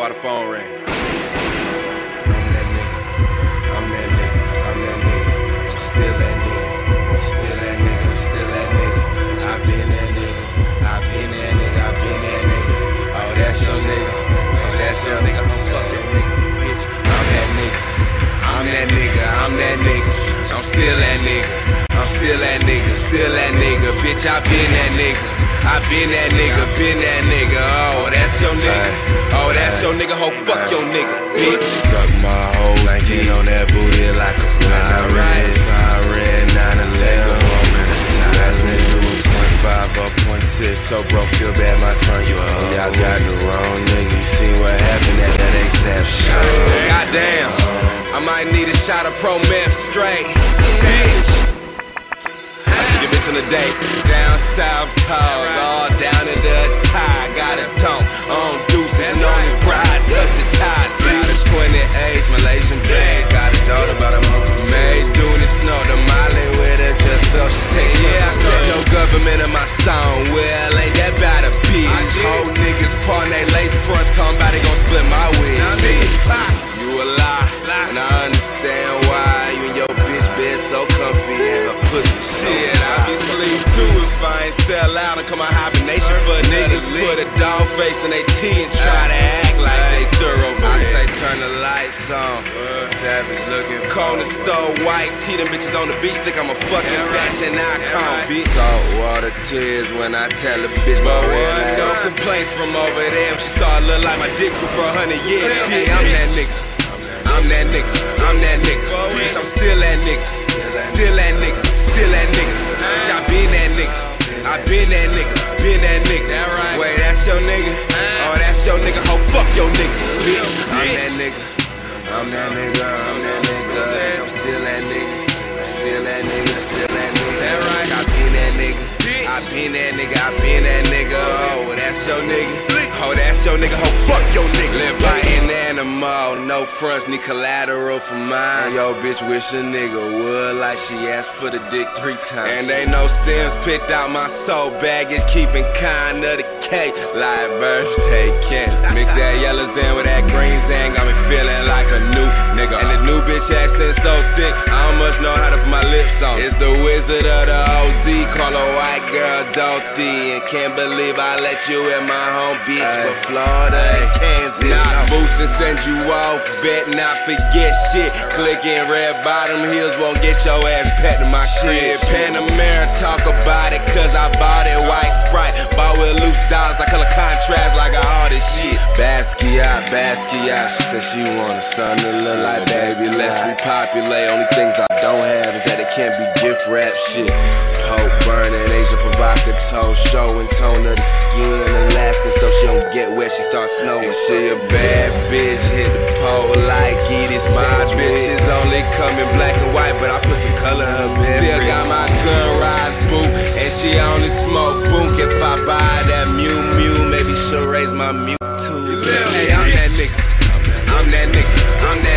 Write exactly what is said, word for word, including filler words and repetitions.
while the phone ring. I'm that nigga. I'm that nigga. I'm that nigga. I'm still that nigga. I'm still that nigga. I'm still that nigga. I been that nigga. I been that nigga. I been that nigga. Oh, that's your nigga. Oh, that's your nigga. Fuck your nigga, bitch. I'm that nigga. I'm that nigga. I'm that nigga. I'm still that nigga. I'm still that nigga. Still that nigga. Bitch, I been that nigga. I been that nigga, been that nigga. Oh, that's your nigga. Oh, that's your nigga. Ho, fuck your nigga, bitch. Suck my whole blanket on that booty like a pirate. Fire red, nine eleven. Last me do point five or point six. So broke, feel bad, my friend. You oh, y'all got the wrong nigga. You see what happened at that ASAP show. Goddamn, I might need a shot of Pro Meth straight. Bitch. Your bitch in the day, down south cold, all down in the tie. Got a dome on deuces and on the bride, touch the tie. Got a twenty-eight Malaysian bag, got a daughter about a month from May. Doing the snow, the Molly with her just so she's taking. Yeah, I said no government in my song. Well, ain't that bad a bitch? Whole niggas pawn they lace fronts, talking about they gon' split my wig. You a lie, and I understand why you and your bitch bed so comfy and her pussy shit. I be sleep too if I ain't sell out and come out hibernation for niggas. Put a dog face in they tea and try to act like they thorough. I say turn the lights on. Savage looking. Corner store white tee, them bitches on the beach think I'm a fucking fashion icon, bitch. Salt water tears when I tell a bitch my way. No complaints from over there. She saw it look like my dick grew for a hundred years. Yeah, I'm that nigga. I'm that nigga, I'm that nigga, bitch, I'm still that nigga, still that nigga, still that nigga, bitch, I been that nigga, I been that nigga, been that nigga, wait, that's your nigga, oh, that's your nigga, ho, fuck your nigga, bitch, I'm that nigga, I'm that nigga, I'm that nigga, bitch, I'm still that nigga, still that nigga, still that nigga, that right, I been that nigga, I been that nigga, I been that nigga, oh, that's your nigga, oh, that's your nigga, ho, fuck your nigga, live by an animal, no fronts, need collateral for mine, yo, bitch wish a nigga would, like she asked for the dick three times, and ain't no stems picked out my soul, baggage keeping kind of the cake, like birthday cake, mix that yellow zen with that green zen, got me feeling like a new nigga, and the new bitch accent so thick, I don't much know how to put my lips on, it's the wizard of the O Z, call a white girl Dorothy, and can't believe I let you in my home beach, but Florida and Kansas, not boost and send you off, bet not forget shit, clicking red bottom heels won't get your ass pet to my crib, Panamera talk about it cause I bought it, white Sprite, bought with loose dollars, I color contrast like I all this shit, Basquiat, Basquiat, she said she want a son to look like baby, let's repopulate, only things I don't have is that it can't be gift wrap shit, Pope burning, Asia provocateur, showing tone of the skin, Alaska so she don't get wet, she starts snowing, and she a bad bitch, hit the pole like Edith. My bitches only come in black and white, but I put some color in her bed. Still got my gun rise boo, and she only smoke boom. If I buy that Mew Mew, maybe she'll raise my Mewtwo. Hey, I'm that nigga, I'm that nigga, I'm that